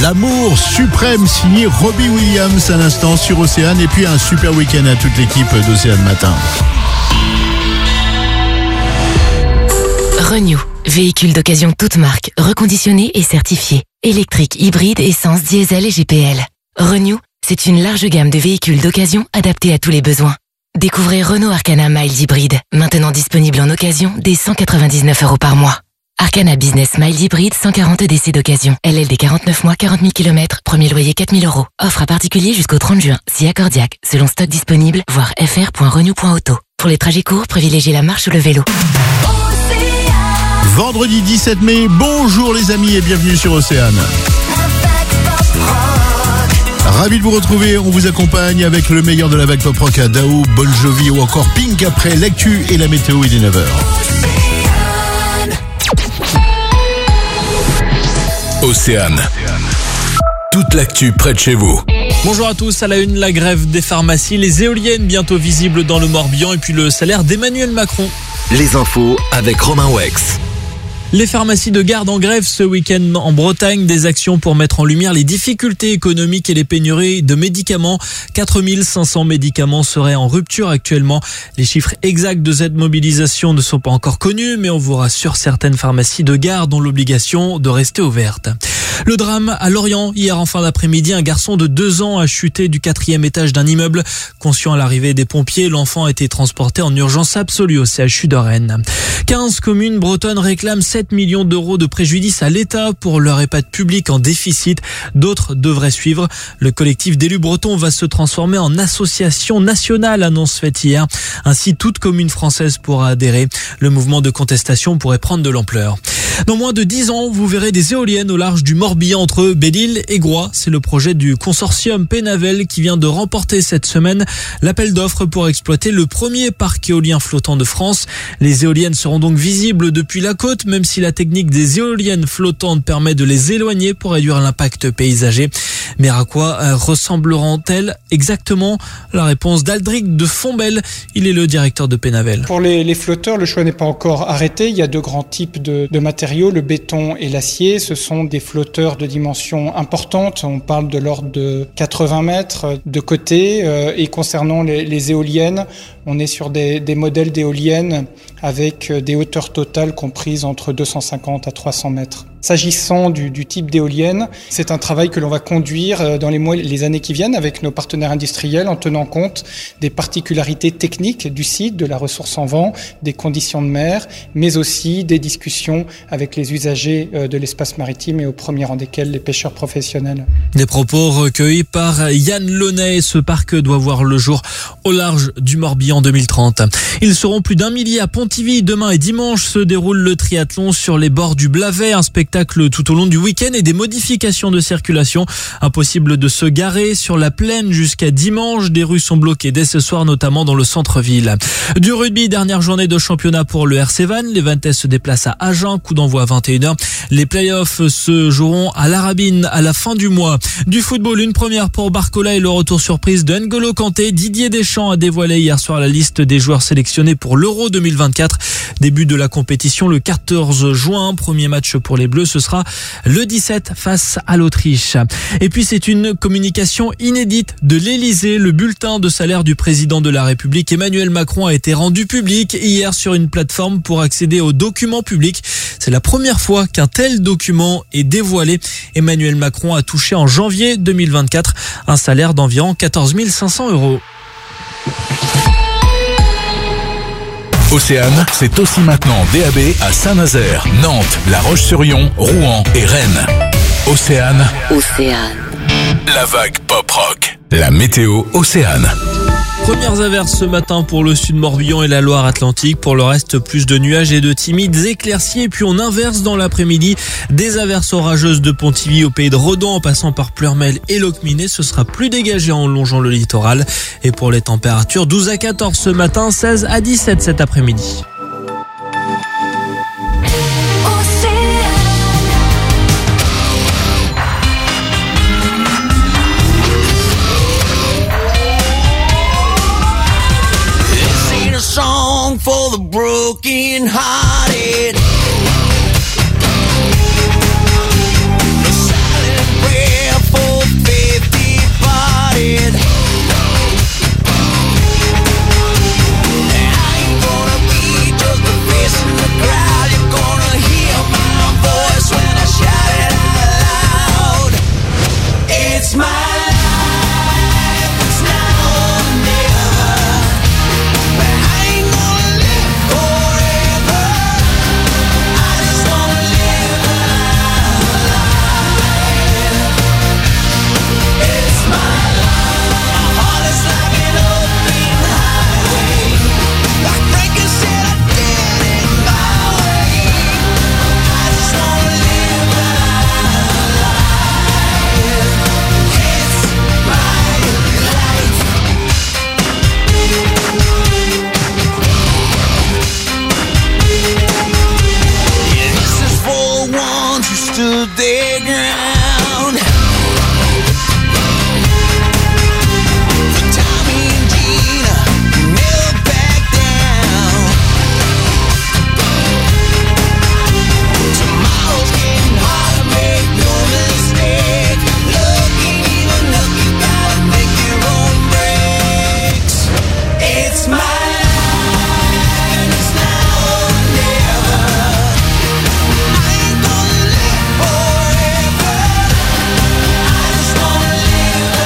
L'amour suprême signé Robbie Williams à l'instant sur Océane. Et puis un super week-end à toute l'équipe d'Océane Matin. Renew, véhicule d'occasion toute marque, reconditionné et certifié. Électrique, hybride, essence, diesel et GPL. Renew, c'est une large gamme de véhicules d'occasion adaptés à tous les besoins. Découvrez Renault Arcana Mild Hybride, maintenant disponible en occasion dès 199 € par mois. Arcana Business Mild Hybride, 140 DC d'occasion. LLD 49 mois, 40 000 km, premier loyer 4 000 €. Offre à particulier jusqu'au 30 juin, si accordiaque, selon stock disponible, voir fr.renew.auto. Pour les trajets courts, privilégiez la marche ou le vélo. Vendredi 17 mai, bonjour les amis et bienvenue sur Océane. Ravi de vous retrouver, on vous accompagne avec le meilleur de la vague pop rock à Dao, Bon Jovi ou encore Pink après l'actu et la météo, il est 9h. Océane. Toute l'actu près de chez vous. Bonjour à tous, à la une, la grève des pharmacies, les éoliennes bientôt visibles dans le Morbihan et puis le salaire d'Emmanuel Macron. Les infos avec Romain Wex. Les pharmacies de garde en grève ce week-end en Bretagne, des actions pour mettre en lumière les difficultés économiques et les pénuries de médicaments. 4500 médicaments seraient en rupture actuellement. Les chiffres exacts de cette mobilisation ne sont pas encore connus, mais on vous rassure, certaines pharmacies de garde ont l'obligation de rester ouvertes. Le drame à Lorient, hier en fin d'après-midi, un garçon de 2 ans a chuté du 4e étage d'un immeuble. Conscient à l'arrivée des pompiers, l'enfant a été transporté en urgence absolue au CHU de Rennes. 15 communes bretonnes réclament 7 millions d'euros de préjudice à l'État pour leur EHPAD public en déficit. D'autres devraient suivre. Le collectif d'élus bretons va se transformer en association nationale, annonce faite hier. Ainsi, toute commune française pourra adhérer. Le mouvement de contestation pourrait prendre de l'ampleur. Dans moins de 10 ans, vous verrez des éoliennes au large du Morbihan entre Belle-Île et Groix. C'est le projet du consortium Pénavel qui vient de remporter cette semaine l'appel d'offres pour exploiter le premier parc éolien flottant de France. Les éoliennes seront donc visibles depuis la côte, même si la technique des éoliennes flottantes permet de les éloigner pour réduire l'impact paysager. Mais à quoi ressembleront-elles exactement? La réponse d'Aldric de Fontbelle, il est le directeur de Pénavel. Pour les flotteurs, le choix n'est pas encore arrêté. Il y a 2 grands types de matériaux, le béton et l'acier. Ce sont des flotteurs de dimensions importantes. On parle de l'ordre de 80 mètres de côté. Et concernant les éoliennes, on est sur des modèles d'éoliennes avec des hauteurs totales comprises entre 250 à 300 mètres. S'agissant du type d'éolienne, c'est un travail que l'on va conduire dans les mois et les années qui viennent avec nos partenaires industriels en tenant compte des particularités techniques du site, de la ressource en vent, des conditions de mer, mais aussi des discussions avec les usagers de l'espace maritime et au premier rang desquels les pêcheurs professionnels. Des propos recueillis par Yann Launay. Ce parc doit voir le jour au large du Morbihan 2030. Ils seront plus d'1 millier à Pontivy. Demain et dimanche se déroule le triathlon sur les bords du Blavet, un spectacle tout au long du week-end et des modifications de circulation. Impossible de se garer sur la plaine jusqu'à dimanche. Des rues sont bloquées dès ce soir, notamment dans le centre-ville. Du rugby, dernière journée de championnat pour le RC Vannes. Les Vantais se déplacent à Agen, coup d'envoi à 21h. Les playoffs se joueront à l'Arabine à la fin du mois. Du football, une première pour Barcola et le retour surprise de N'Golo Kanté. Didier Deschamps a dévoilé hier soir la liste des joueurs sélectionnés pour l'Euro 2024. Début de la compétition le 14 juin. Premier match pour les Bleus, ce sera le 17 face à l'Autriche. Et puis c'est une communication inédite de l'Élysée. Le bulletin de salaire du président de la République Emmanuel Macron a été rendu public hier sur une plateforme pour accéder aux documents publics. C'est la première fois qu'un tel document est dévoilé. Emmanuel Macron a touché en janvier 2024 un salaire d'environ 14 500 €. Océane, c'est aussi maintenant en DAB à Saint-Nazaire, Nantes, La Roche-sur-Yon, Rouen et Rennes. Océane. La vague pop rock. La météo Océane. Premières averses ce matin pour le sud Morbihan et la Loire-Atlantique. Pour le reste, plus de nuages et de timides éclaircies. Et puis on inverse dans l'après-midi. Des averses orageuses de Pontivy au pays de Redon en passant par Pleurmel et Locminé. Ce sera plus dégagé en longeant le littoral. Et pour les températures, 12 à 14 ce matin, 16 à 17 cet après-midi. Song for the broken hearted, a silent prayer It's my life, it's now or never. But I ain't gonna live forever. I just wanna live my life. It's my life. My heart is like an open highway. Like Breaker said, I did it my way. I just wanna live my life. It's my life. Yeah, this is for ones who stood their ground. For Tommy and Gina, who never back down. Tomorrow's getting harder, make no mistake. Looking even up, you gotta make your own breaks. It's my life, and it's now or never. I ain't gonna live forever. I just wanna live my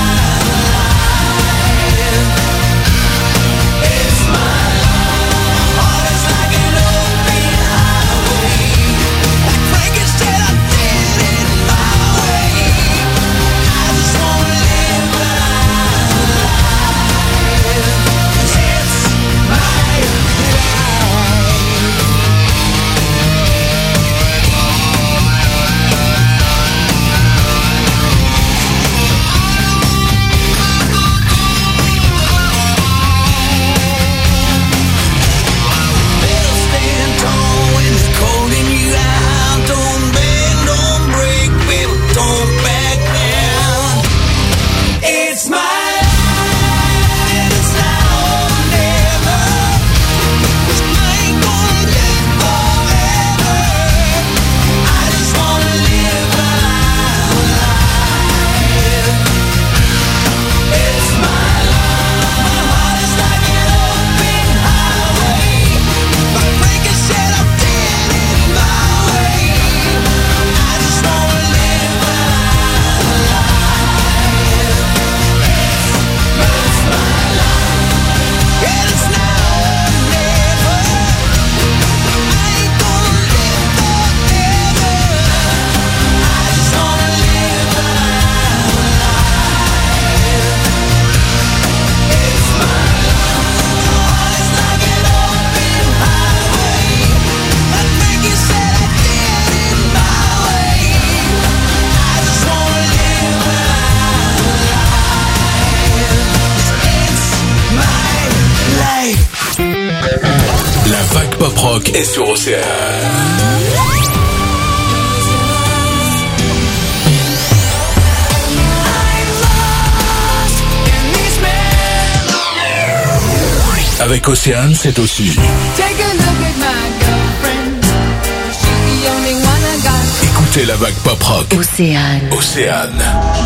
life. It's my life. My heart is like an open highway. Like Frankie said, I did it my way. I just wanna live my life. 'Cause it's my life. Better stand tall when they're calling you out. Don't bend, don't break, baby, don't back down. It's my life, and it's now or never. 'Cause I ain't gonna live forever. I just wanna live my life. It's my life. My heart is like an open highway. Like Frankie said, I did it my way. I just wanna live my life. It's my life. And it's now or never. I ain't gonna live forever. I just wanna live my life. It's my life. My heart is like an open highway. Like Frankie said, I did it my way. I just wanna live my life. It's my life. La vague pop rock est sur Océane. Avec Océane, c'est aussi. Take a look at my girlfriend. She's the only one I got. Écoutez la vague pop rock. Océane. Océane.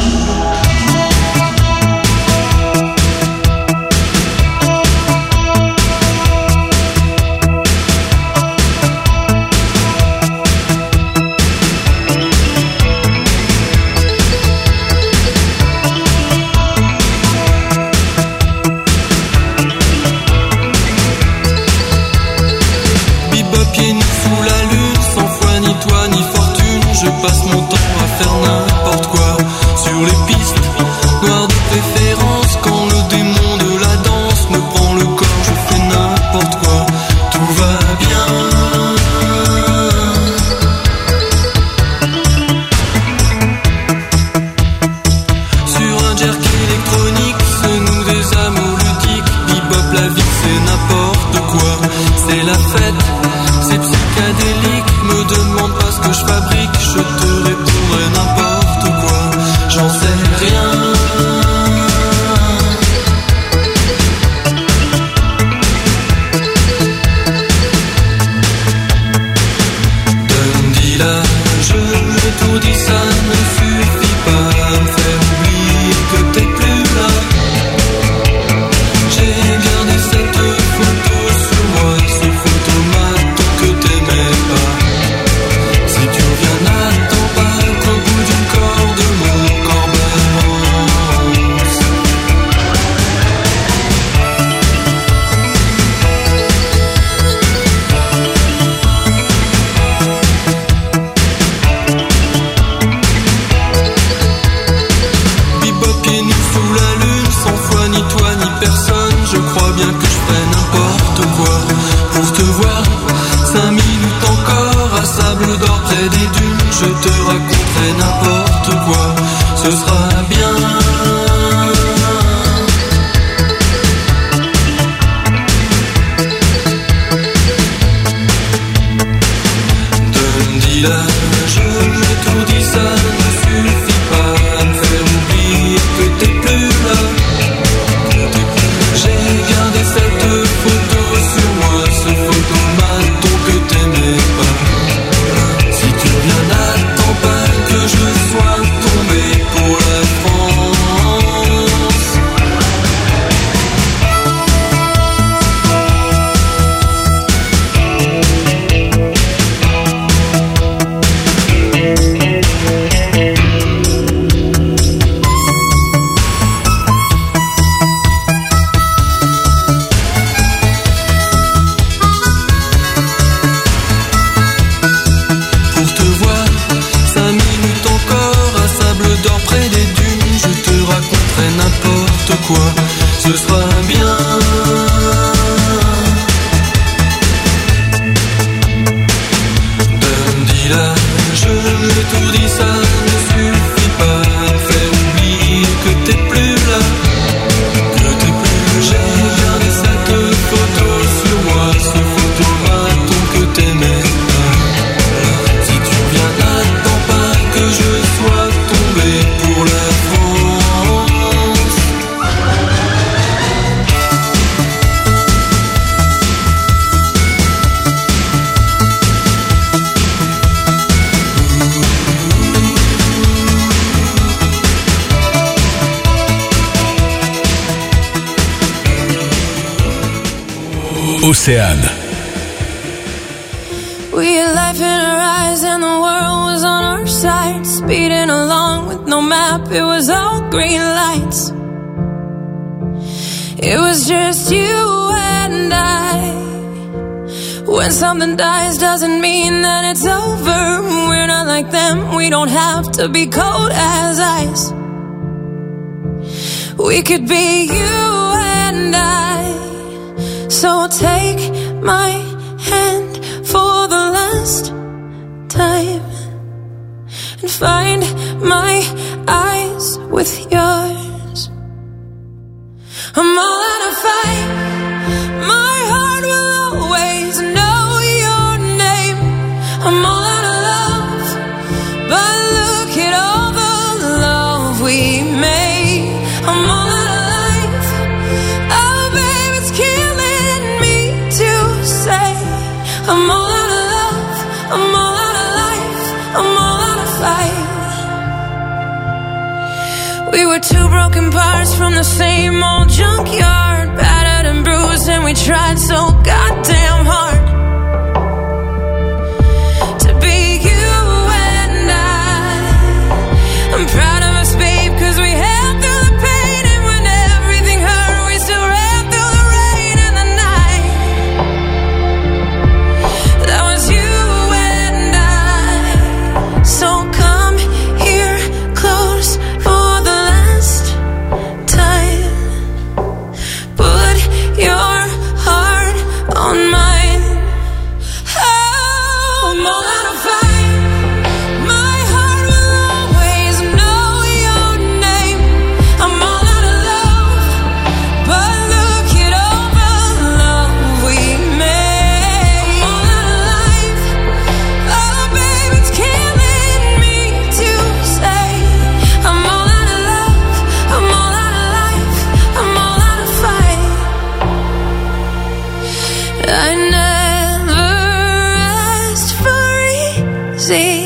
Bebop pieds nus sous la lune, sans foi ni toi ni fortune. Je passe mon temps à faire n'importe quoi sur les pistes noires de préférence. Quand le démon de la danse me prend le corps, je fais n'importe quoi. Tout va bien. Sur un jerk électronique, se nouent des amours ludiques. Bebop, la vie c'est n'importe quoi. C'est la fête, c'est psychédélique. Me demande pas ce que je fabrique, je te répondrai n'importe quoi. J'en sais rien. ce sera bien. Dundee-là, je l'ai tout dit, ça ne suffit pas à me faire oublier que t'es plus là. J'ai gardé cette photo sur moi, ce photomaton que t'aimais pas. Si tu reviens, n'attends pas que je sois tombé pour la France. Pour te voir, 5 minutes encore à Sable d'Or près des dunes, je te raconterai n'importe quoi, ce sera bien. Dundee-là, je l'ai tout dit, ça ne suffit pas à me faire oublier que t'es plus là. J'ai gardé cette photo sur moi, ce photomaton que t'aimais pas. Si tu reviens, n'attends pas que je sois tombé pour la France. Océane. We had life in our eyes and the world was on our side. Speeding along with no map, it was all green lights. It was just you and I. When something dies doesn't mean that it's over. We're not like them, we don't have to be cold as ice. We could be you and I. So take my hand for the last time and find my eyes with yours. I'm all out of fight. My heart will always know your name. I'm all out of love, but look at all the love we made. I'm all out of life. Oh, babe, it's killing me to say. I'm all out of love. I'm all out of life. I'm all out of fight. We were two broken parts from the same old junkyard, battered and bruised, and we tried so goddamn hard to be you and I. I'm proud of us, babe, 'cause we held through the pain, and when everything hurt, we still ran through the rain and the night. That was you and I. So come here close for the last time. Put your heart on mine. Oh, I'm all out of fight. My heart will always know your name. I'm all out of love, but look at all the love we made. I'm all out of life. Oh, babe, it's killing me to say. I'm all out of love. I'm all out of life. I'm all out of fight. I never asked for easy,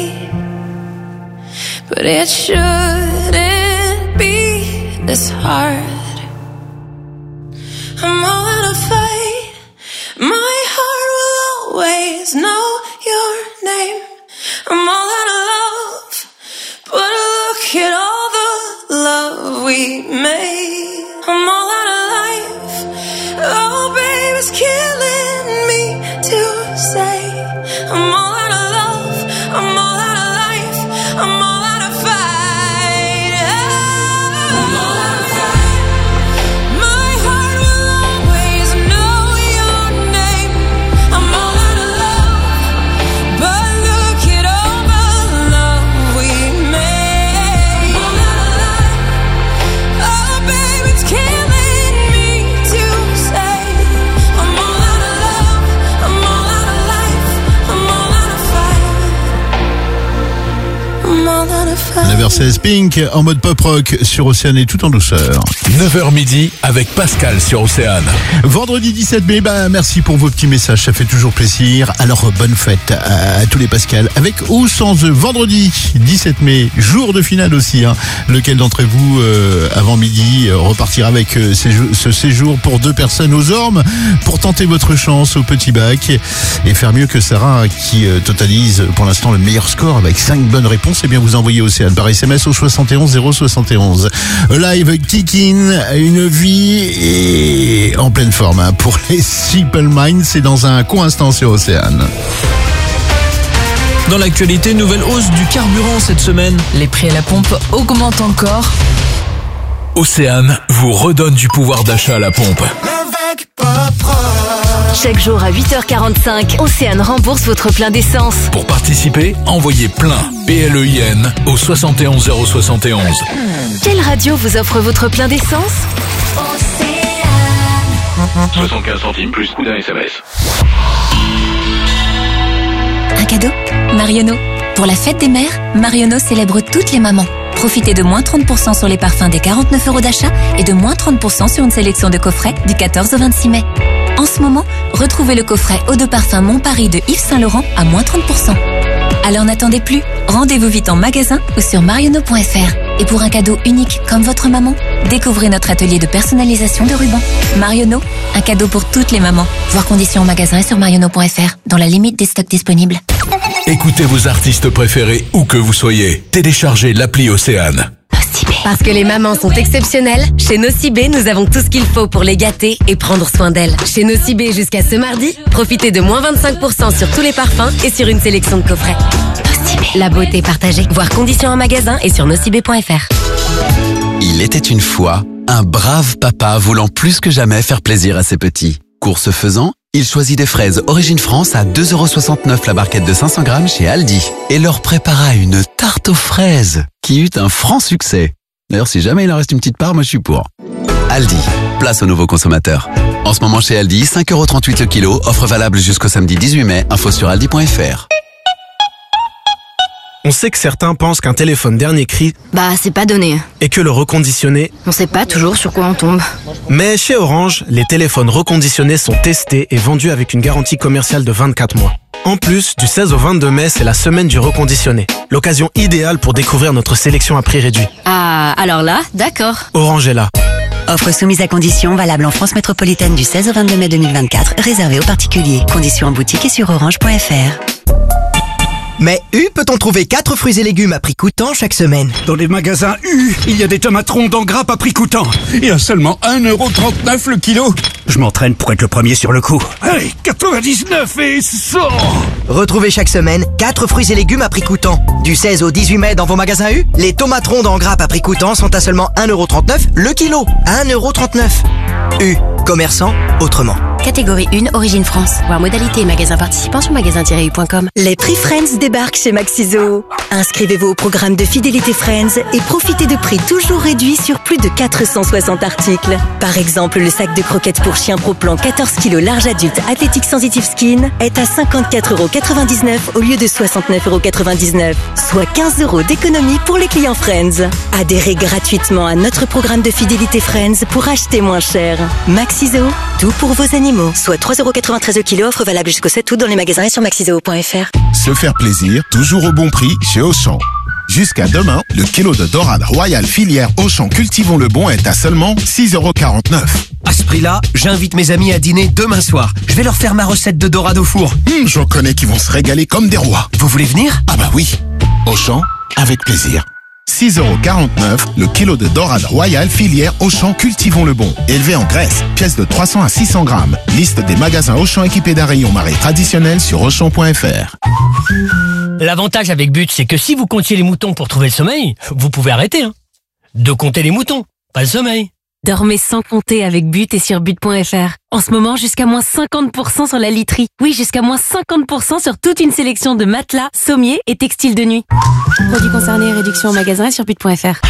but it shouldn't be this hard. I'm all out of fight. My heart will always know your name. I'm all out of love, but look at all the love we made. I'm all out of life. Oh, babe, it's killing me to say. I'm all out of love. I'm all out of life. I'm all out of fight. I'm all out of fight. My heart will always know your name. I'm all out of love, but look at all the love we made. I'm all out of 9h16, Pink en mode pop rock sur Océane et tout en douceur. 9h midi avec Pascal sur Océane. Vendredi 17 mai, merci pour vos petits messages, ça fait toujours plaisir. Alors bonne fête à tous les Pascal, avec ou sans eux. Vendredi 17 mai, jour de finale aussi. Lequel d'entre vous, avant midi, repartira avec ce séjour pour 2 personnes aux Ormes pour tenter votre chance au petit bac et faire mieux que Sarah qui totalise pour l'instant le meilleur score avec 5 bonnes réponses. Eh bien, vous envoyez Océane par SMS au 71 071. Live Kick-In, une vie et en pleine forme pour les Simple Minds. C'est dans un court instant sur Océane. Dans l'actualité, nouvelle hausse du carburant cette semaine. Les prix à la pompe augmentent encore. Océane vous redonne du pouvoir d'achat à la pompe. Chaque jour à 8h45, Océane rembourse votre plein d'essence. Pour participer, envoyez plein, PLEIN, au 71 071. Quelle radio vous offre votre plein d'essence? 75 centimes plus coût d'un SMS. Un cadeau? Marionneau. Pour la fête des mères, Marionneau célèbre toutes les mamans. Profitez de moins 30% sur les parfums des 49 € d'achat et de moins 30% sur une sélection de coffrets du 14 au 26 mai. En ce moment, retrouvez le coffret Eau de parfum Mon Paris de Yves Saint Laurent à moins 30%. Alors n'attendez plus, rendez-vous vite en magasin ou sur marionneau.fr. Et pour un cadeau unique comme votre maman, découvrez notre atelier de personnalisation de rubans. Marionneau, un cadeau pour toutes les mamans. Voir conditions en magasin et sur marionneau.fr, dans la limite des stocks disponibles. Écoutez vos artistes préférés où que vous soyez. Téléchargez l'appli Océane. Parce que les mamans sont exceptionnelles, chez Nocibé, nous avons tout ce qu'il faut pour les gâter et prendre soin d'elles. Chez Nocibé, jusqu'à ce mardi, profitez de moins 25% sur tous les parfums et sur une sélection de coffrets. Nocibé. La beauté partagée. Voir conditions en magasin et sur nocibé.fr. Il était une fois un brave papa voulant plus que jamais faire plaisir à ses petits. Course faisant, il choisit des fraises Origine France à 2,69 € la barquette de 500 grammes chez Aldi et leur prépara une tarte aux fraises qui eut un franc succès. D'ailleurs, si jamais il en reste une petite part, moi je suis pour. Aldi, place aux nouveaux consommateurs. En ce moment chez Aldi, 5,38 € le kilo, offre valable jusqu'au samedi 18 mai, info sur aldi.fr. On sait que certains pensent qu'un téléphone dernier cri, c'est pas donné. Et que le reconditionné, On sait pas toujours sur quoi on tombe. Mais chez Orange, les téléphones reconditionnés sont testés et vendus avec une garantie commerciale de 24 mois. En plus, du 16 au 22 mai, c'est la semaine du reconditionné. L'occasion idéale pour découvrir notre sélection à prix réduit. Ah, alors là, d'accord. Orange est là. Offre soumise à condition, valable en France métropolitaine du 16 au 22 mai 2024, réservée aux particuliers. Conditions en boutique et sur orange.fr. Mais U peut-on trouver 4 fruits et légumes à prix coûtant chaque semaine? Dans les magasins U, il y a des tomates rondes en grappe à prix coûtant. Et à seulement 1,39 € le kilo. Je m'entraîne pour être le premier sur le coup. Allez, 99 et 100. Retrouvez chaque semaine 4 fruits et légumes à prix coûtant. Du 16 au 18 mai dans vos magasins U, les tomates rondes en grappe à prix coûtant sont à seulement 1,39 € le kilo. 1,39 €. U, commerçant autrement. Catégorie 1, Origine France. Voir modalité et magasins participants sur magasin-u.com. Les prix Friends débarquent chez Maxiso. Inscrivez-vous au programme de fidélité Friends et profitez de prix toujours réduits sur plus de 460 articles. Par exemple, le sac de croquettes pour chien Pro Plan 14 kg large adulte Athletic Sensitive Skin est à 54,99 € au lieu de 69,99 €, soit 15 € d'économie pour les clients Friends. Adhérez gratuitement à notre programme de fidélité Friends pour acheter moins cher. Maxiso, tout pour vos animaux. Soit 3,93 € le kilo, offre valable jusqu'au 7 août dans les magasins et sur maxiseo.fr. Se faire plaisir, toujours au bon prix chez Auchan. Jusqu'à demain, le kilo de dorade royale filière Auchan Cultivons le Bon est à seulement 6,49 €. À ce prix-là, j'invite mes amis à dîner demain soir. Je vais leur faire ma recette de dorade au four. J'en connais qui vont se régaler comme des rois. Vous voulez venir? Ah bah oui. Auchan, avec plaisir. 6,49 € le kilo de dorade royale filière Auchan Cultivons le Bon. Élevé en Grèce, pièce de 300 à 600 grammes. Liste des magasins Auchan équipés d'un rayon marée traditionnel sur Auchan.fr. L'avantage avec But, c'est que si vous comptiez les moutons pour trouver le sommeil, vous pouvez arrêter. De compter les moutons, pas le sommeil. Dormez sans compter avec But et sur but.fr. En ce moment, jusqu'à moins 50% sur la literie. Oui, jusqu'à moins 50% sur toute une sélection de matelas, sommiers et textiles de nuit. Produits concernés, réduction en magasin et sur but.fr.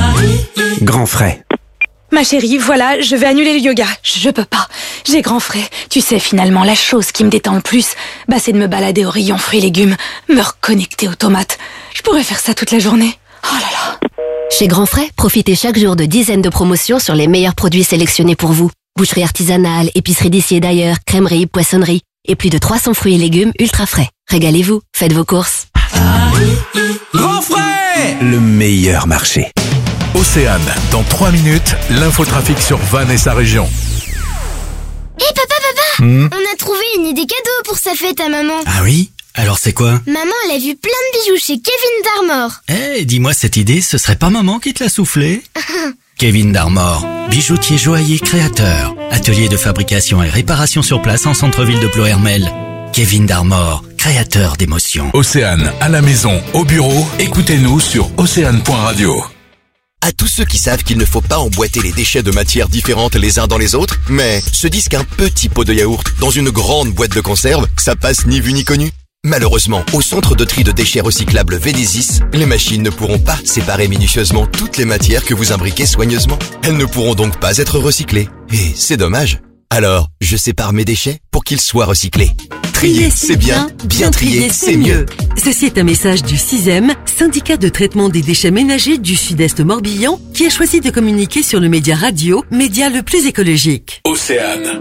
Grand frais. Ma chérie, voilà, je vais annuler le yoga. Je peux pas. J'ai grand frais. Tu sais, finalement, la chose qui me détend le plus, c'est de me balader au rayon fruits et légumes, me reconnecter aux tomates. Je pourrais faire ça toute la journée. Oh là là. Chez Grand Frais, profitez chaque jour de dizaines de promotions sur les meilleurs produits sélectionnés pour vous. Boucherie artisanale, épicerie d'ici et d'ailleurs, crèmerie, poissonnerie et plus de 300 fruits et légumes ultra frais. Régalez-vous, faites vos courses. Grand Frais, le meilleur marché. Océane, dans 3 minutes, l'infotrafic sur Vannes et sa région. Hé papa, on a trouvé une idée cadeau pour sa fête à maman. Ah oui? Alors c'est quoi? Maman, elle a vu plein de bijoux chez Kevin Darmor. Eh, dis-moi cette idée, ce serait pas maman qui te l'a soufflé? Kevin Darmor, bijoutier joaillier créateur. Atelier de fabrication et réparation sur place en centre-ville de Ploërmel. Kevin Darmor, créateur d'émotions. Océane, à la maison, au bureau, écoutez-nous sur océane.radio. À tous ceux qui savent qu'il ne faut pas emboîter les déchets de matières différentes les uns dans les autres, mais se disent qu'un petit pot de yaourt dans une grande boîte de conserve, ça passe ni vu ni connu. Malheureusement, au centre de tri de déchets recyclables Vénésis, les machines ne pourront pas séparer minutieusement toutes les matières que vous imbriquez soigneusement. Elles ne pourront donc pas être recyclées. Et c'est dommage. Alors, je sépare mes déchets pour qu'ils soient recyclés. Trier, c'est bien. Bien trier, c'est mieux. Ceci est un message du 6e, syndicat de traitement des déchets ménagers du Sud-Est Morbihan, qui a choisi de communiquer sur le média radio, média le plus écologique. Océane.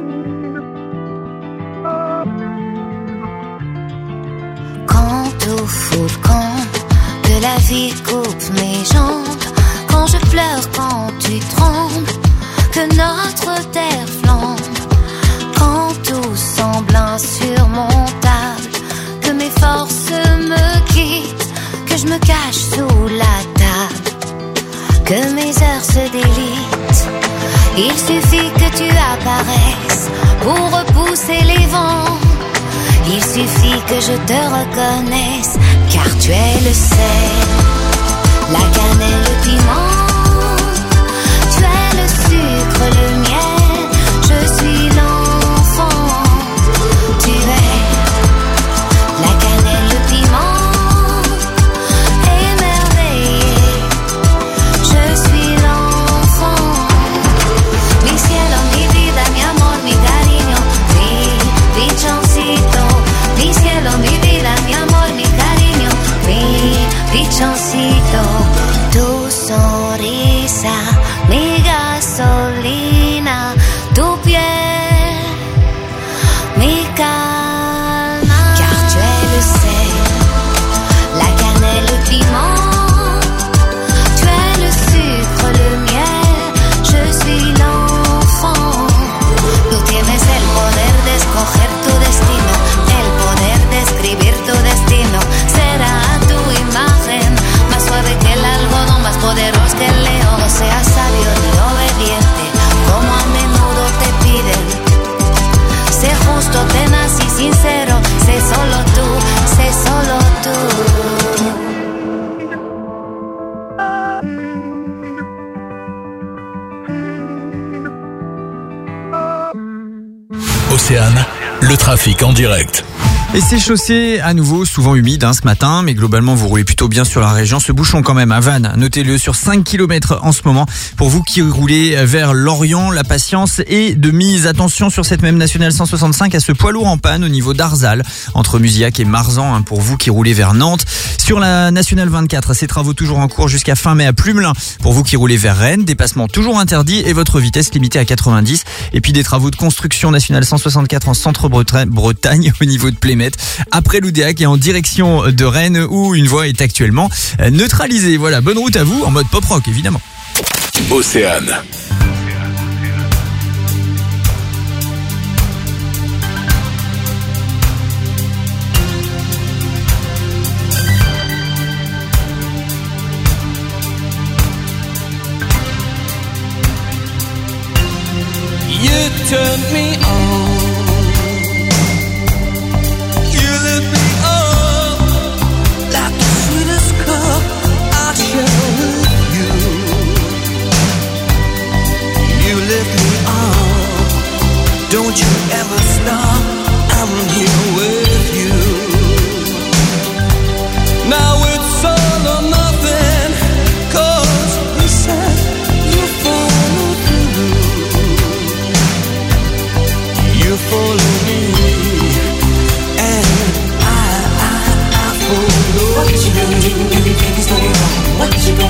Quand au volcan que la vie coupe mes jambes, quand je pleure, quand tu trembles, que notre terre flambe, quand tout semble insurmontable, que mes forces me quittent, que je me cache sous la table, que mes heures se délitent. Il suffit que tu apparaisses pour repousser les vents. Il suffit que je te reconnaisse, car tu es le sel, la cannelle, le piment. Tu es le sucre, le miel, je suis l'enfant. Tu es la cannelle, le piment, émerveillé, je suis l'enfant. Mi cielo, mi vida, mi amor, mi cariño, mi pichoncito. Mi cielo, mi vida, mi amor, mi cariño, mi pichoncito. Tu sonrisa, mi gasolina, tu piel, mi calma. Car tu es le sel, la cannelle, le piment. Tu es le sucre, le miel, je suis l'enfant. Tú tienes el poder de escoger tu destino, el poder de escribir tu destino. Será tu imagen, más suave que el algodón, más poderoso que el león. No seas sabio ni obediente, como a menudo te piden. Sé justo, tenaz y sincero, sé solo tú, sé solo tú. Océane, le trafic en direct. Et c'est chaussée à nouveau, souvent humide ce matin, mais globalement vous roulez plutôt bien sur la région. Ce bouchon quand même à Vannes, notez-le, sur 5 km en ce moment. Pour vous qui roulez vers Lorient, la patience est de mise. Attention sur cette même nationale 165 à ce poids lourd en panne au niveau d'Arzal, entre Musillac et Marzan, pour vous qui roulez vers Nantes. Sur la nationale 24, ces travaux toujours en cours jusqu'à fin mai à Plumelin. Pour vous qui roulez vers Rennes, dépassement toujours interdit et votre vitesse limitée à 90. Et puis des travaux de construction nationale 164 en centre-Bretagne au niveau de Plémette. Après l'Oudéac et en direction de Rennes où une voie est actuellement neutralisée. Voilà, bonne route à vous en mode pop rock évidemment. Océane. You turn me on. You lift me up like the sweetest cup I share with you. You lift me up. Don't you ever stop. I'm here with you. Now it's all or nothing, 'cause you said you follow through. You follow me, and I follow you. What you gonna do? Everything is going wrong. What you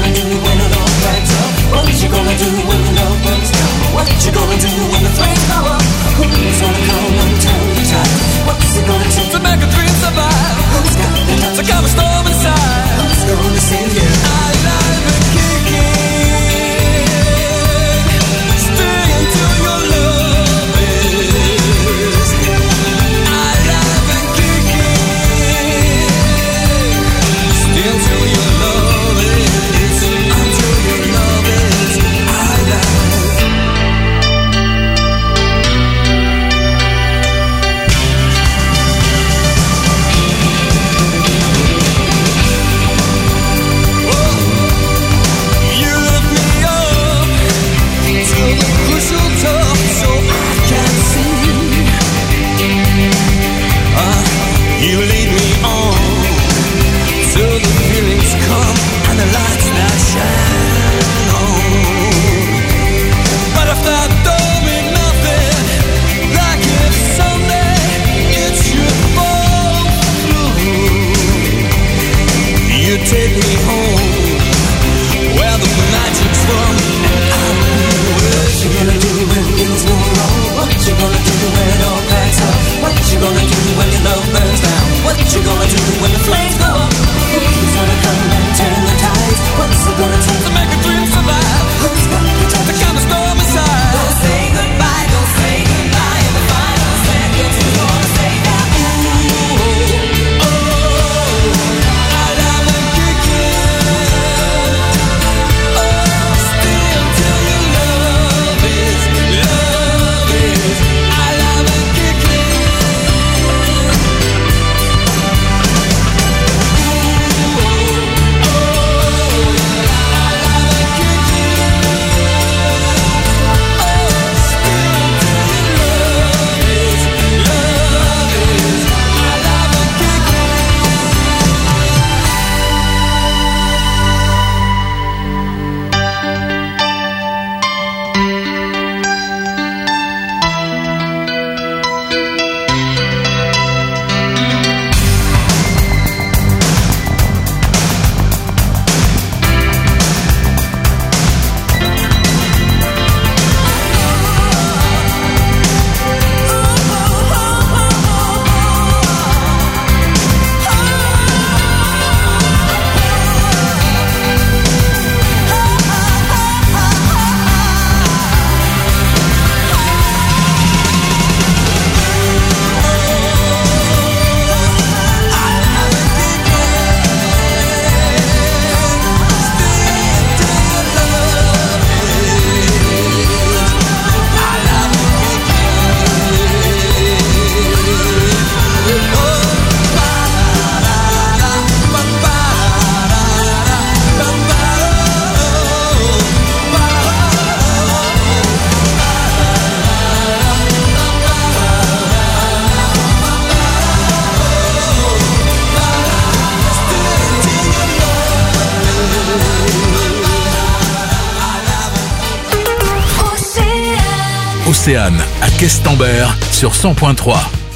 Océane à Questembert sur 100.3.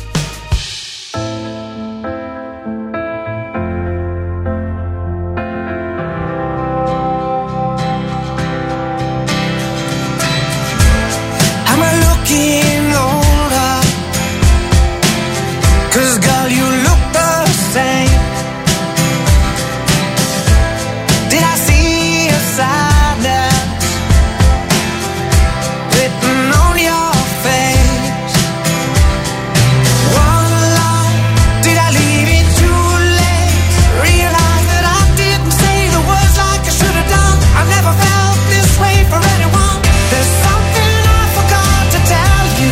Am I looking older? 'Cause girl, you look the same. Did I see a sadness written on your face? One line, did I leave it too late? Realize that I didn't say the words like I should have done. I've never felt this way for anyone. There's something I forgot to tell you.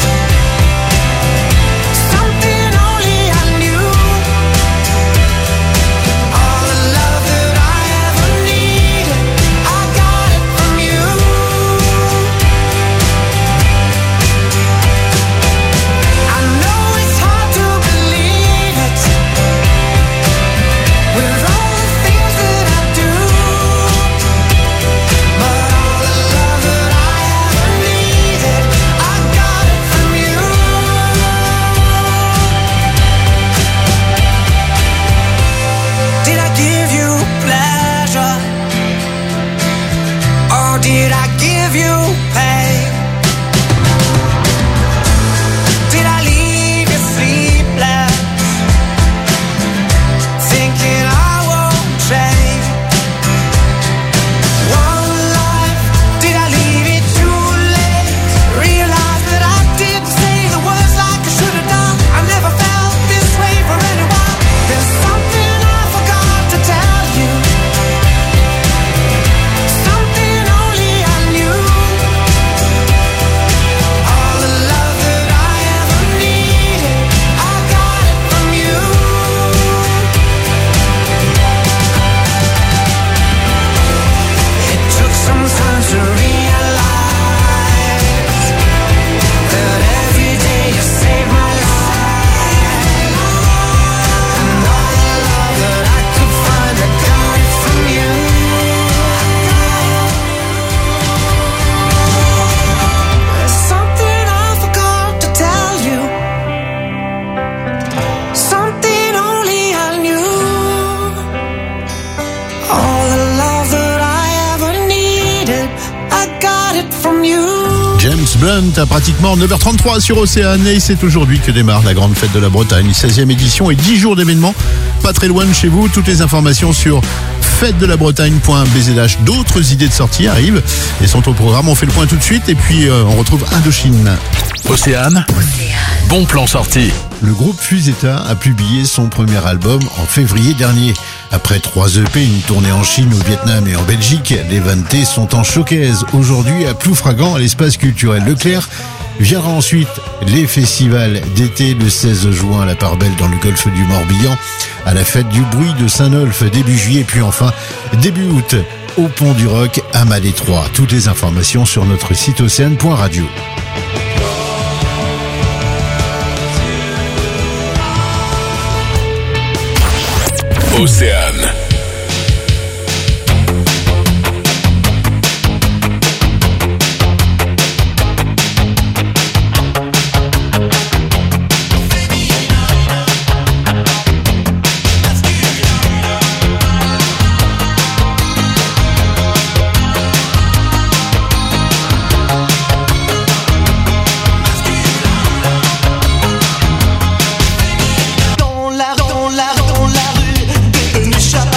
Something only I knew. All the love that I ever needed, I got it from you. I know it's hard to believe it, with all the things that I do. But all the love that I ever needed, I got it from you. Did I give you pleasure, or did I give you pain? Did I leave you sleepless, thinking I won't change? One life, did I leave it too late? Realize that I didn't say the words like I should have done. I never felt this way for anyone. There's something I forgot to tell you. Something only I knew. All the love that I ever needed, I got it from you. It took some time to realize that every day you save my life. And all the love that I could find, I got it from you. There's something I forgot to tell you. Something only I knew. All the love that I ever needed, I got it from you. James Blunt à pratiquement 9h33 sur Océane et c'est aujourd'hui que démarre la grande fête de la Bretagne, 16e édition et 10 jours d'événements. Pas très loin de chez vous, toutes les informations sur fêtedelabbretagne.bzh. D'autres idées de sortie arrivent et sont au programme. On fait le point tout de suite et puis on retrouve Indochine. Océane, bon plan sorti. Le groupe Fusetta a publié son premier album en février dernier. Après 3 EP, une tournée en Chine, au Vietnam et en Belgique, les Vantés sont en showcase aujourd'hui à Ploufragan, à l'espace culturel Leclerc. Viendra ensuite les festivals d'été le 16 juin à la Part-Belle dans le golfe du Morbihan, à la fête du bruit de Saint-Nolff début juillet, puis enfin début août au Pont du Roc à Malétroit. Toutes les informations sur notre site océane.radio. Océane. Dans la rue, de mes chapeaux.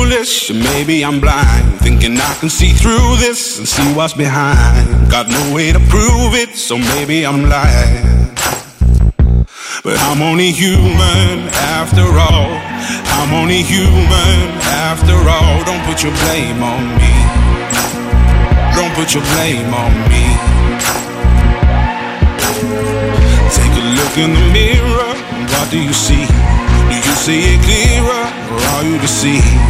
foolish, maybe I'm blind, thinking I can see through this and see what's behind. Got no way to prove it, so maybe I'm lying. But I'm only human after all. I'm only human after all. Don't put your blame on me. Don't put your blame on me. Take a look in the mirror, what do you see? Do you see it clearer, or are you deceived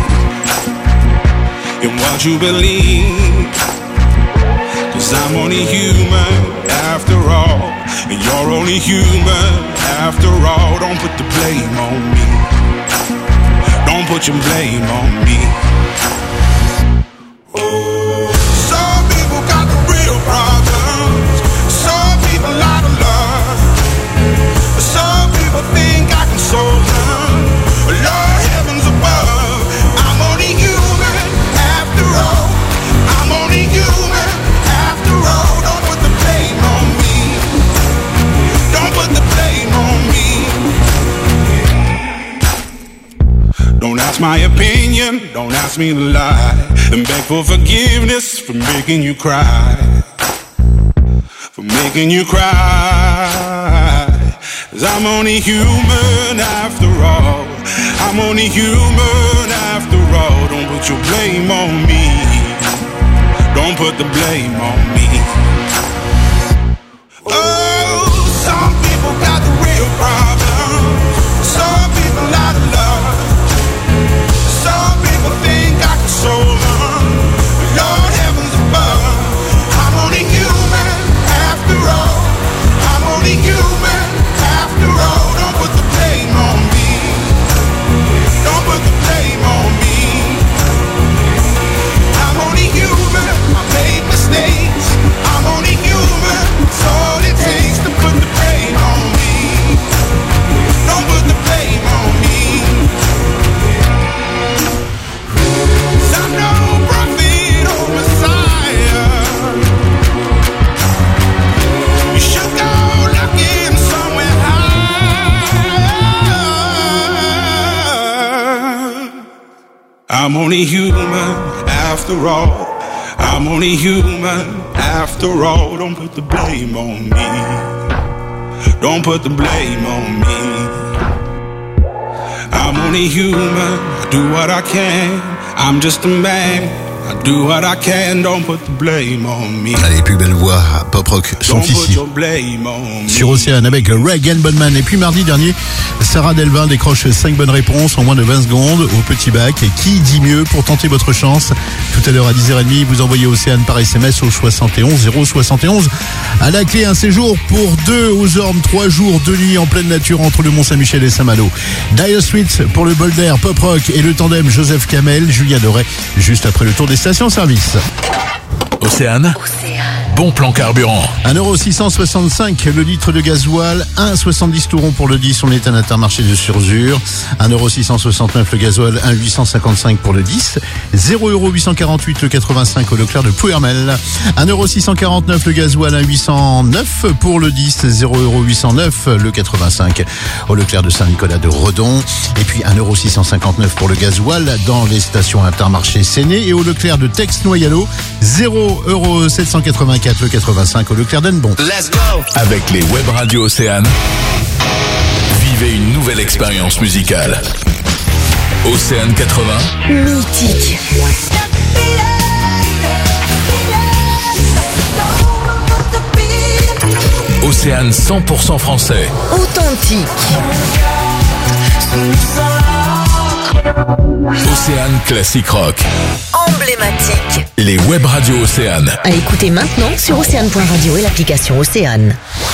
in what you believe? 'Cause I'm only human after all, and you're only human after all. Don't put the blame on me. Don't put your blame on me. Some people got the real problems. Some people out of love. Some people think I can solve them. Lord, heavens above, I'm only human after all. I'm only human after all. Don't put the blame on me. Don't put the blame on me. Don't ask my opinion, don't ask me to lie, and beg for forgiveness for making you cry. For making you cry. 'Cause I'm only human after all. I'm only human after all. Don't put your blame on me. Don't put the blame on me. Oh, some people got the real problems. Some people out of love. Some people think I can solve them. Lord, heavens above, I'm only human after all. I'm only human after all. Don't put the blame on me. Don't put the blame on me. I'm only human, I made mistakes. I'm only human, it's all it takes to put the blame on me. Don't put the blame on me. 'Cause I'm no prophet or Messiah. You should go looking somewhere higher. I'm only human after all. I'm only human after all. Don't put the blame on me. Don't put the blame on me. I'm only human, I do what I can. I'm just a man, I do what I can. Don't put the blame on me. Les plus belles voix pop-rock sont Don't put ici. your blame on me. Sur Océane avec Regan Bonman. Et puis mardi dernier, Sarah Delvin décroche 5 bonnes réponses en moins de 20 secondes au petit bac. Et qui dit mieux pour tenter votre chance? Tout à l'heure à 10h30, vous envoyez Océane par SMS au 71 071. À la clé, un séjour pour 2 aux Ormes, 3 jours, 2 nuits en pleine nature entre le Mont-Saint-Michel et Saint-Malo. Dire Straits pour le bol d'air pop-rock et le tandem Joseph Kamel, Julia Doré, juste après le tour des stations-service. Océane. Bon plan carburant. 1,665 € le litre de gasoil, 1,70 Touron pour le 10, on est à l'Intermarché de Surzur. 1,669 € le gasoil, 1,855 pour le 10. 0,848 € le 85 au Leclerc de Plouermel. 1,649 € le gasoil, 1,809 pour le 10. 0,809 € le 85 au Leclerc de Saint-Nicolas de Redon. Et puis 1,659 € pour le gasoil dans les stations Intermarché Séné et au Leclerc de Tex-Noyalo. 0,784 € le 85 au Leclerc d'Ennebon. Let's go. Avec les web radios Océane, vivez une nouvelle expérience musicale. Océane 80. Mythique. Océane 100% français. Authentique. Océane classique rock. Emblématique. Les web radios Océane. À écouter maintenant sur océane.radio et l'application Océane.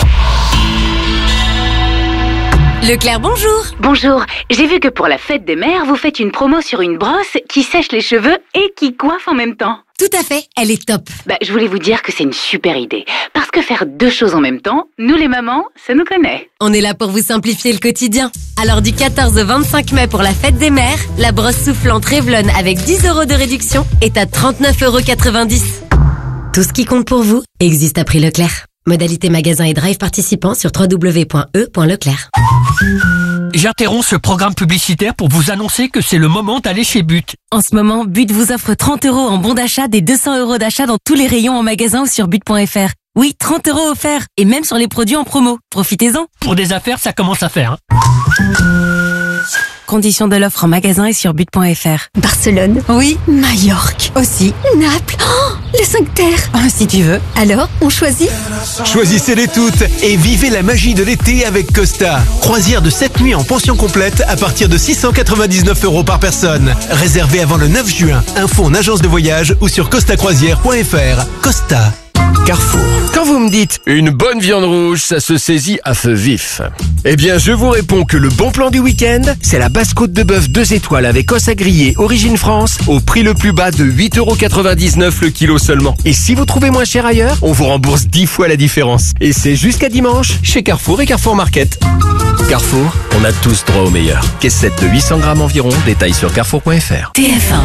Leclerc, bonjour. Bonjour, j'ai vu que pour la fête des mères, vous faites une promo sur une brosse qui sèche les cheveux et qui coiffe en même temps. Tout à fait, elle est top. Je voulais vous dire que c'est une super idée. Parce que faire 2 choses en même temps, nous les mamans, ça nous connaît. On est là pour vous simplifier le quotidien. Alors du 14 au 25 mai pour la fête des mères, la brosse soufflante Revlon avec 10 € de réduction est à 39,90 €. Tout ce qui compte pour vous existe à prix Leclerc. Modalité magasin et drive participant sur www.e.leclerc. J'interromps ce programme publicitaire pour vous annoncer que c'est le moment d'aller chez But. En ce moment, But vous offre 30 € en bon d'achat des 200 € d'achat dans tous les rayons en magasin ou sur but.fr. Oui, 30 € offerts et même sur les produits en promo. Profitez-en. Pour des affaires, ça commence à faire. Conditions de l'offre en magasin et sur but.fr. Barcelone. Oui. Majorque. Aussi. Naples. Oh, les 5 terres. Si tu veux. Alors, on choisit? Choisissez-les toutes et vivez la magie de l'été avec Costa. Croisière de 7 nuits en pension complète à partir de 699 € par personne. Réservé avant le 9 juin. Info en agence de voyage ou sur costacroisière.fr. Costa. Carrefour. Quand vous me dites une bonne viande rouge, ça se saisit à feu vif. Eh bien, je vous réponds que le bon plan du week-end, c'est la basse-côte de bœuf 2 étoiles avec os à griller Origine France au prix le plus bas de 8,99 € le kilo seulement. Et si vous trouvez moins cher ailleurs, on vous rembourse 10 fois la différence. Et c'est jusqu'à dimanche chez Carrefour et Carrefour Market. Carrefour, on a tous droit au meilleur. Caissette de 800 grammes environ, détails sur carrefour.fr. TF1.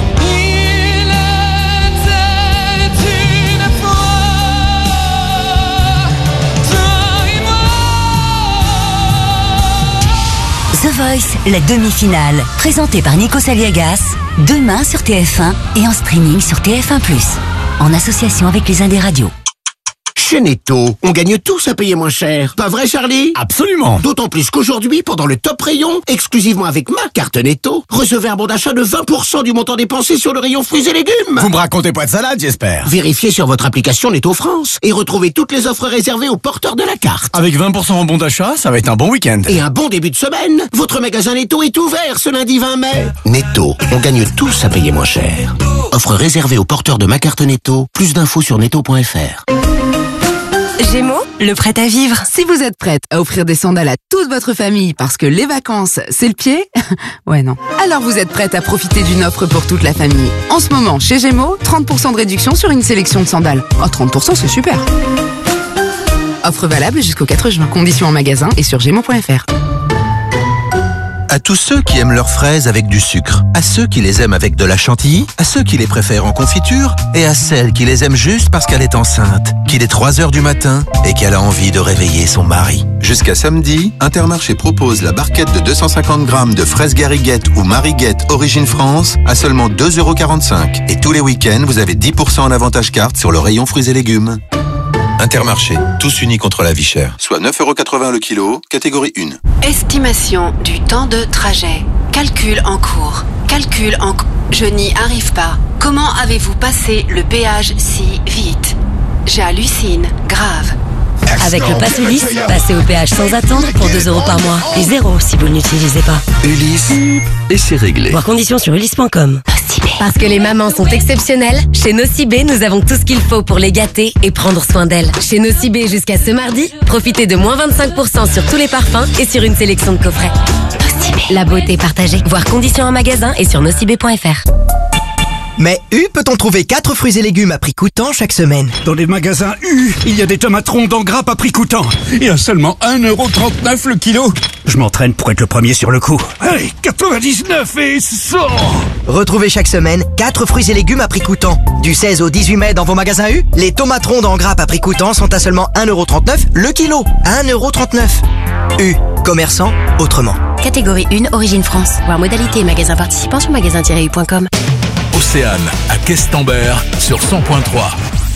The Voice, la demi-finale, présentée par Nico Saliagas, demain sur TF1 et en streaming sur TF1+, en association avec les Indes Radios. Chez Netto, on gagne tous à payer moins cher. Pas vrai, Charlie? Absolument. D'autant plus qu'aujourd'hui, pendant le top rayon, exclusivement avec ma carte Netto, recevez un bon d'achat de 20% du montant dépensé sur le rayon fruits et légumes. Vous me racontez pas de salade, j'espère. Vérifiez sur votre application Netto France et retrouvez toutes les offres réservées aux porteurs de la carte. Avec 20% en bon d'achat, ça va être un bon week-end. Et un bon début de semaine. Votre magasin Netto est ouvert ce lundi 20 mai. Netto, on gagne tous à payer moins cher. Offre réservée aux porteurs de ma carte Netto. Plus d'infos sur netto.fr. Gémeaux, le prêt à vivre. Si vous êtes prête à offrir des sandales à toute votre famille parce que les vacances, c'est le pied, ouais non. Alors vous êtes prête à profiter d'une offre pour toute la famille. En ce moment, chez Gémeaux, 30% de réduction sur une sélection de sandales. Oh, 30%, c'est super. Offre valable jusqu'au 4 juin. Conditions en magasin et sur gémeaux.fr. À tous ceux qui aiment leurs fraises avec du sucre, à ceux qui les aiment avec de la chantilly, à ceux qui les préfèrent en confiture et à celles qui les aiment juste parce qu'elle est enceinte, qu'il est 3 h du matin et qu'elle a envie de réveiller son mari. Jusqu'à samedi, Intermarché propose la barquette de 250 grammes de fraises Gariguette ou Mariguette Origine France à seulement 2,45 €. Et tous les week-ends, vous avez 10% en avantage carte sur le rayon fruits et légumes. Intermarché, tous unis contre la vie chère. Soit 9,80 € le kilo, catégorie 1. Estimation du temps de trajet. Calcul en cours. Je n'y arrive pas. Comment avez-vous passé le péage si vite? J'hallucine. Grave. Avec le Pass Ulysse, passez au péage sans attendre pour 2 € par mois. Et 0 si vous ne l'utilisez pas. Ulysse, et c'est réglé. Voir conditions sur ulysse.com. Parce que les mamans sont exceptionnelles, chez Nocibé, nous avons tout ce qu'il faut pour les gâter et prendre soin d'elles. Chez Nocibé, jusqu'à ce mardi, profitez de moins 25% sur tous les parfums et sur une sélection de coffrets. Nocibé. La beauté partagée. Voir conditions en magasin et sur nocibé.fr. Mais U peut-on trouver 4 fruits et légumes à prix coûtant chaque semaine? Dans les magasins U, il y a des tomates rondes en grappe à prix coûtant. Et à seulement 1,39 € le kilo. Je m'entraîne pour être le premier sur le coup. Hey, 99 et 100. Retrouvez chaque semaine 4 fruits et légumes à prix coûtant. Du 16 au 18 mai dans vos magasins U, les tomates rondes en grappe à prix coûtant sont à seulement 1,39 € le kilo. 1,39 €. U, commerçant autrement. Catégorie 1, Origine France. Voir modalité et magasin participant sur magasin-u.com. Océane à Questembert sur 100.3.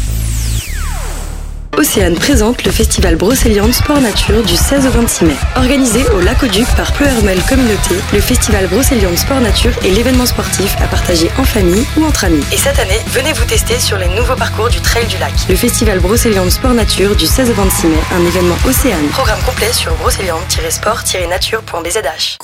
Océane présente le festival Brocéliande Sport Nature du 16 au 26 mai. Organisé au Lac-au-Duc par Pleuhermel Communauté, le festival Brocéliande Sport Nature est l'événement sportif à partager en famille ou entre amis. Et cette année, venez vous tester sur les nouveaux parcours du Trail du Lac. Le festival Brocéliande Sport Nature du 16 au 26 mai, un événement Océane. Programme complet sur brocéliande-sport-nature.bzh.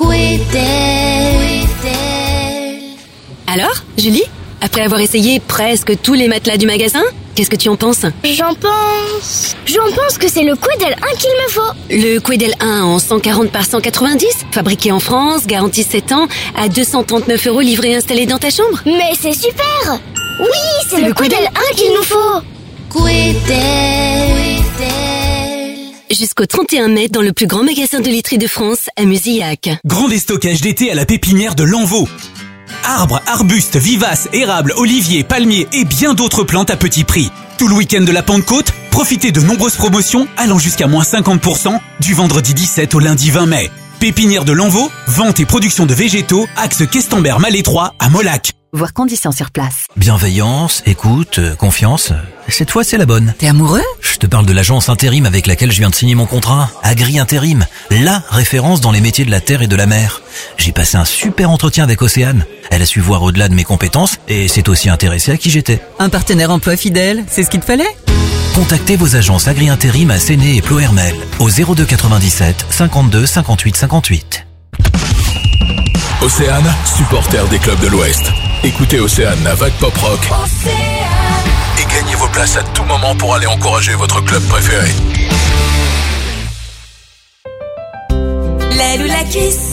Alors, Julie? Après avoir essayé presque tous les matelas du magasin, qu'est-ce que tu en penses? J'en pense que c'est le Quidel 1 qu'il me faut. Le Quidel 1 en 140 par 190, fabriqué en France, garantie 7 ans, à 239 € livré et installé dans ta chambre. Mais c'est super! Oui, c'est le Quidel 1 qu'il nous faut. Quidel. Jusqu'au 31 mai dans le plus grand magasin de literie de France, à Musillac. Grand déstockage d'été à la pépinière de Lanvaux. Arbres, arbustes, vivaces, érables, oliviers, palmiers et bien d'autres plantes à petit prix. Tout le week-end de la Pentecôte, profitez de nombreuses promotions allant jusqu'à moins 50% du vendredi 17 au lundi 20 mai. Pépinière de Lanvaux, vente et production de végétaux, axe Questembert-Malais 3 à Molac. Voir conditions sur place. Bienveillance, écoute, confiance. Cette fois, c'est la bonne. T'es amoureux? Je te parle de l'agence intérim avec laquelle je viens de signer mon contrat. Agri Intérim, la référence dans les métiers de la terre et de la mer. J'ai passé un super entretien avec Océane. Elle a su voir au-delà de mes compétences et s'est aussi intéressée à qui j'étais. Un partenaire emploi fidèle, c'est ce qu'il te fallait? Contactez vos agences Agri Intérim à Séné et Plohermel au 02 97 52 58 58. Océane, supporter des clubs de l'Ouest. Écoutez Océane, la vague pop rock. Et gagnez vos places à tout moment pour aller encourager votre club préféré. Les Lula Cuisse.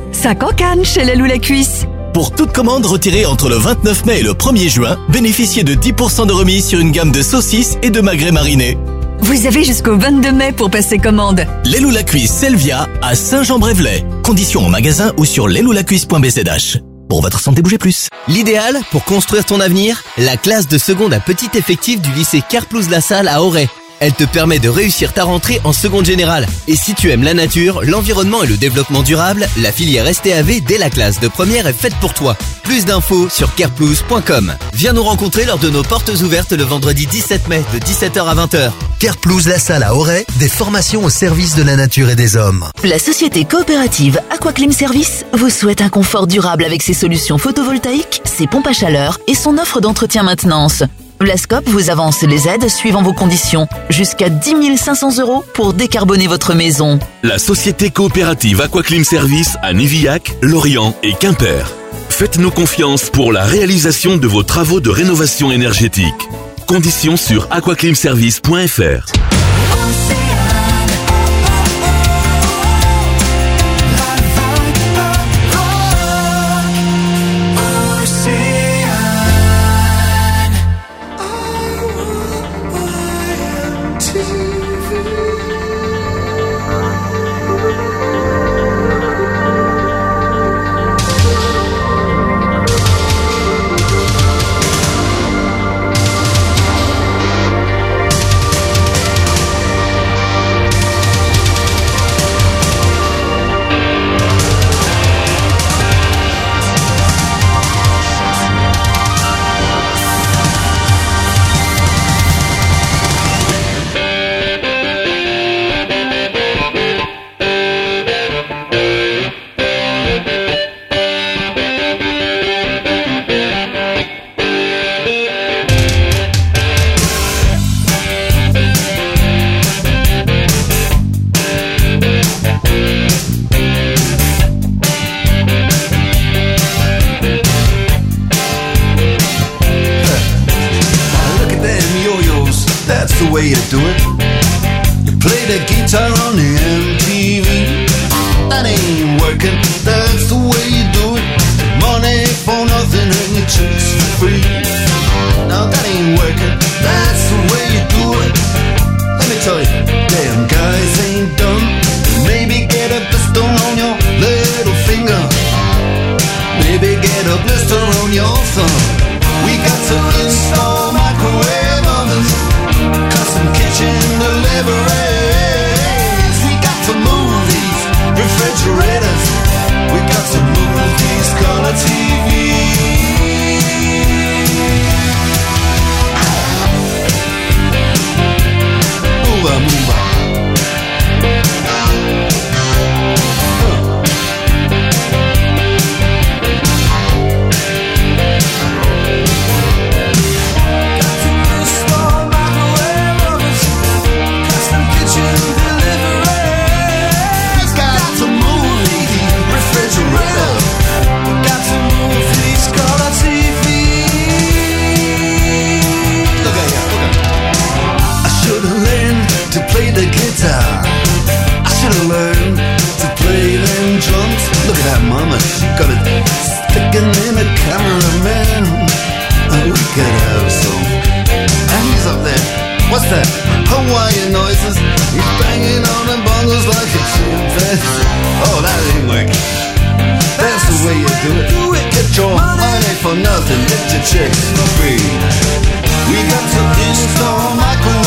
5 en Cannes chez les Lula Cuisse. Pour toute commande retirée entre le 29 mai et le 1er juin, bénéficiez de 10% de remise sur une gamme de saucisses et de magrets marinés. Vous avez jusqu'au 22 mai pour passer commande. Les Lula Cuisse Selvia à Saint-Jean-Brévelay. Conditions en magasin ou sur lesloulacuisse.bzh. Pour votre santé, bougez plus. L'idéal pour construire ton avenir, la classe de seconde à petit effectif du lycée Carplouse-La-Salle à Auray. Elle te permet de réussir ta rentrée en seconde générale. Et si tu aimes la nature, l'environnement et le développement durable, la filière STAV dès la classe de première est faite pour toi. Plus d'infos sur carplouse.com. Viens nous rencontrer lors de nos portes ouvertes le vendredi 17 mai de 17h à 20h. Carplouse-La-Salle à Auray, des formations au service de la nature et des hommes. La société coopérative Aquaclim Service vous souhaite un confort durable avec ses solutions photovoltaïques, ses pompes à chaleur et son offre d'entretien-maintenance. Vlascop vous avance les aides suivant vos conditions. Jusqu'à 10 500 € pour décarboner votre maison. La société coopérative Aquaclim Service à Nivillac, Lorient et Quimper. Faites-nous confiance pour la réalisation de vos travaux de rénovation énergétique. Conditions sur aquaclimservice.fr.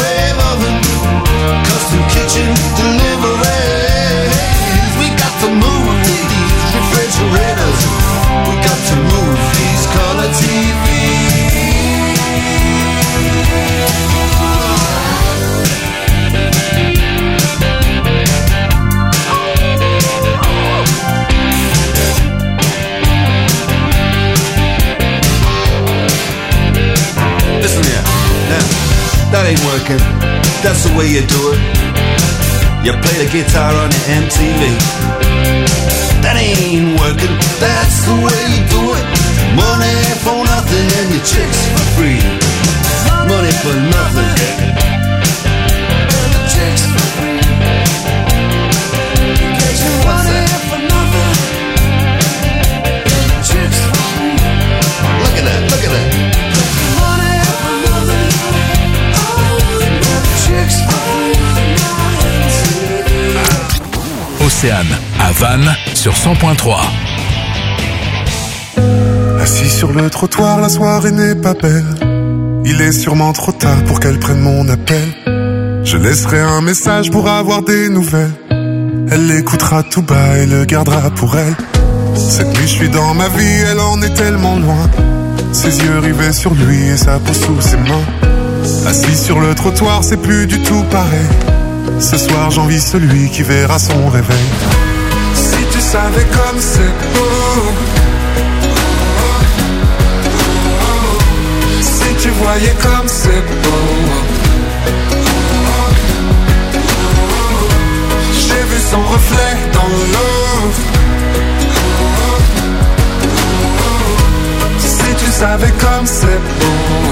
Custom kitchen delivery. We got to move. rocking, that's the way you do it. You play the guitar on your MTV. That ain't working, that's the way you do it. Money for nothing and your chicks for free. Money for nothing. Chicks for free. You get your money for nothing. Chicks for free. Look at that, look at that. Money for nothing. Oh, chicks for free. Océane, à Vannes, sur 100.3. Assis sur le trottoir, la soirée n'est pas belle. Il est sûrement trop tard pour qu'elle prenne mon appel. Je laisserai un message pour avoir des nouvelles. Elle l'écoutera tout bas et le gardera pour elle. Cette nuit je suis dans ma vie, elle en est tellement loin. Ses yeux rivés sur lui et sa peau sous ses mains. Assis sur le trottoir, c'est plus du tout pareil. Ce soir j'envie celui qui verra son réveil. Si tu savais comme c'est beau. Si tu voyais comme c'est beau. J'ai vu son reflet dans l'eau. Si tu savais comme c'est beau.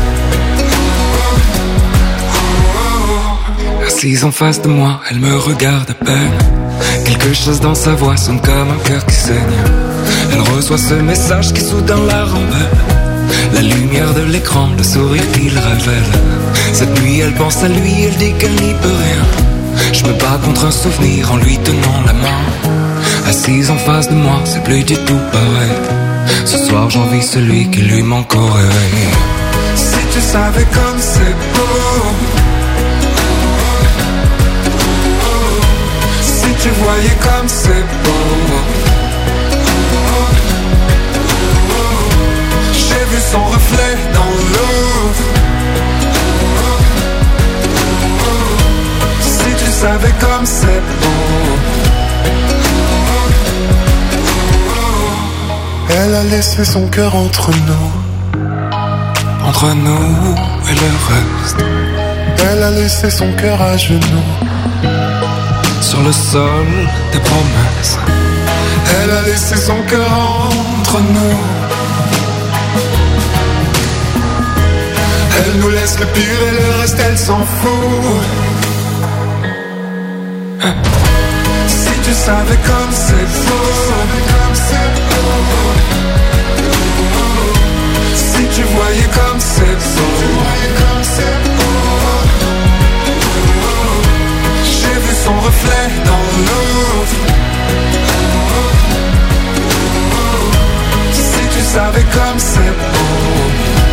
Assise en face de moi, elle me regarde à peine. Quelque chose dans sa voix sonne comme un cœur qui saigne. Elle reçoit ce message qui soudain la rembelle. La lumière de l'écran, le sourire qu'il révèle. Cette nuit elle pense à lui, elle dit qu'elle n'y peut rien. Je me bats contre un souvenir en lui tenant la main. Assise en face de moi, c'est plus du tout pareil. Ce soir j'envie celui qui lui manque au réveil. Si tu savais comme c'est beau. Si tu voyais comme c'est beau. J'ai vu son reflet dans l'eau. Si tu savais comme c'est beau. Elle a laissé son cœur entre nous. Entre nous et le reste. Elle a laissé son cœur à genoux. Sur le sol des promesses. Elle a laissé son cœur entre nous. Elle nous laisse le pire et le reste elle s'en fout. Si tu savais comme c'est beau. Si tu voyais comme c'est beau. J'ai vu son reflet dans l'eau. Si tu savais comme c'est beau.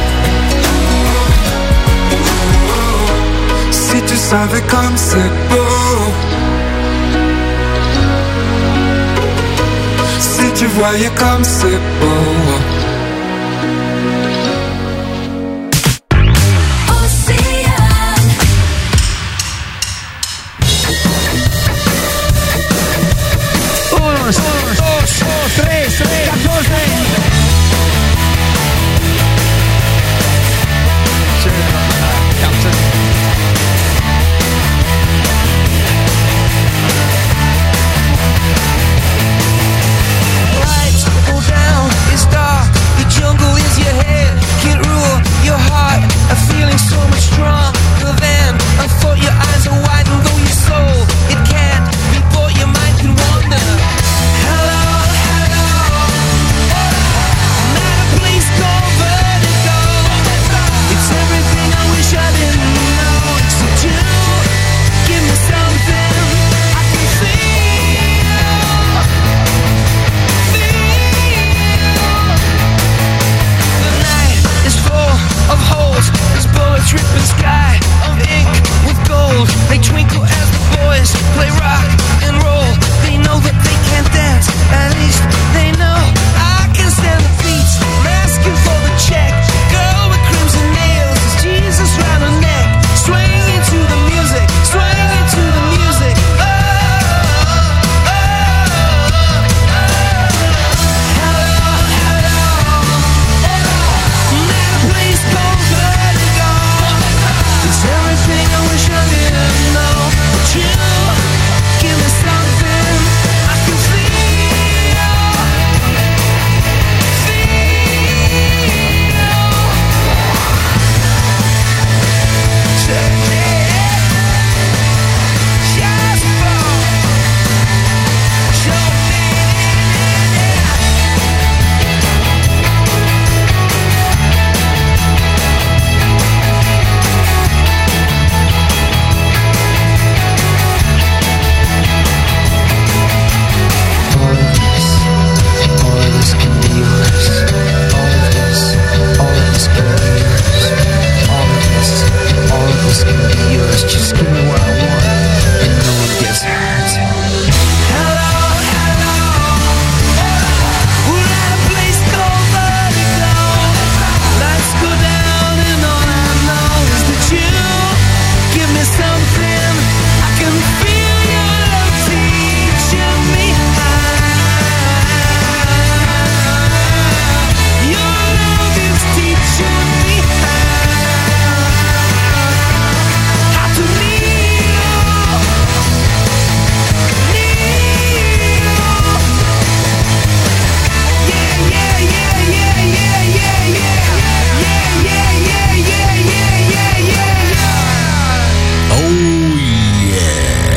Si tu savais comme c'est beau. Si tu voyais comme c'est beau.